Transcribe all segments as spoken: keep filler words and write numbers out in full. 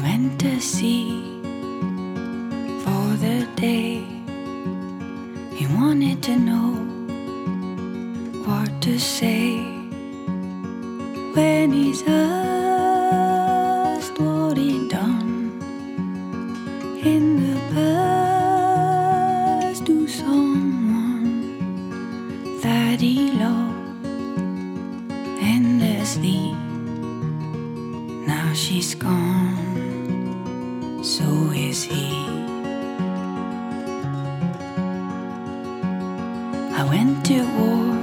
went to sea for the day. He wanted to know what to say when he's asked what he'd done in the past to someone that he loved endlessly. Now she's gone, so is he. I went to war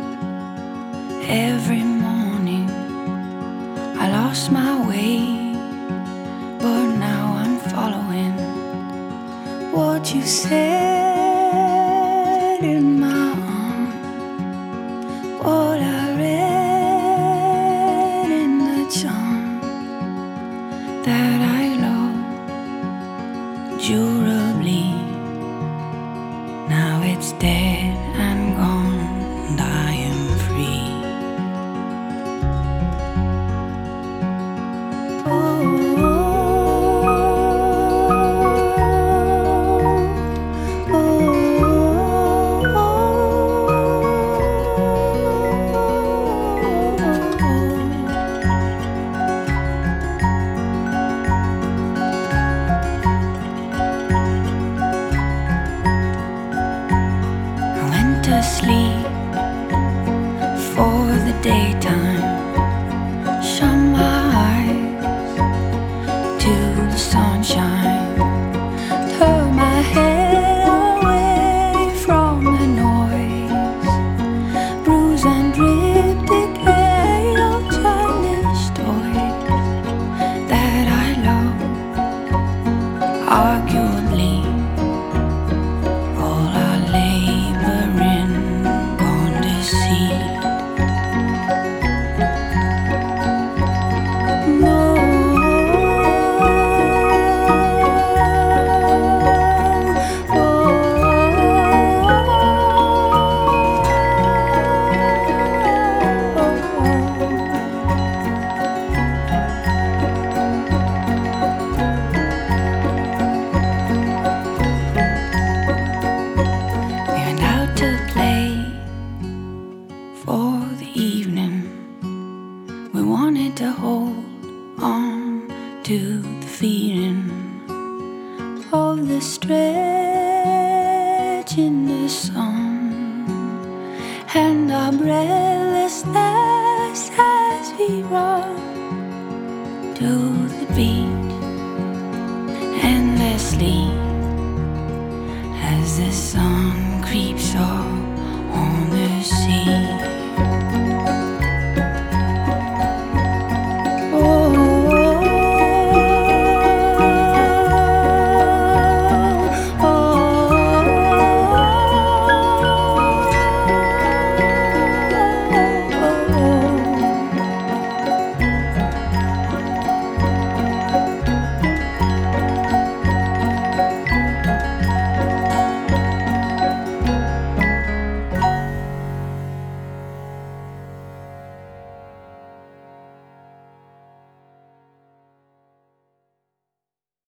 every morning. I lost my way, but now I'm following what you said in my arm, what I read in the charm that I love durably. Now it's dead and gone, and I am free. Oh, oh, oh, oh, to sleep for the daytime, shut my eyes to the sunshine, turn my head away from the noise, bruise and rip decay of childish toys that I love, arguably all our labor in gone to seed. No, oh, we went out to play for the evening. We wanted to hold on to the feeling of the stretch in the sun and our breathlessness as we run to the beat endlessly as the sun creeps up